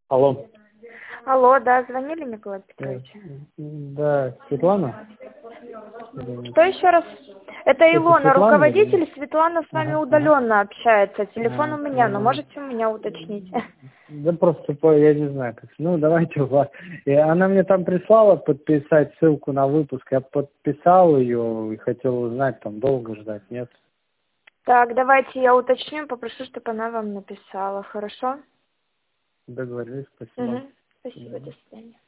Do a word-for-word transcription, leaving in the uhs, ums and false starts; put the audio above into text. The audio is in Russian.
Алло. Алло, да, звонили, Николай Э, Петрович? Да, Светлана? Или- Что еще раз? Это Это Илона, Светлана или нет? руководитель. Светлана с вами Ага, ага. удаленно общается. Телефон у А, меня, но ну, можете у меня уточнить. да просто по- я не знаю как. Ну, давайте у вас. И она мне там прислала подписать ссылку на выпуск. Я подписал ее и хотел узнать, там долго ждать, нет? Так, давайте я уточню, попрошу, чтобы она вам написала, хорошо? Договорились, спасибо. Угу. Спасибо, до свидания.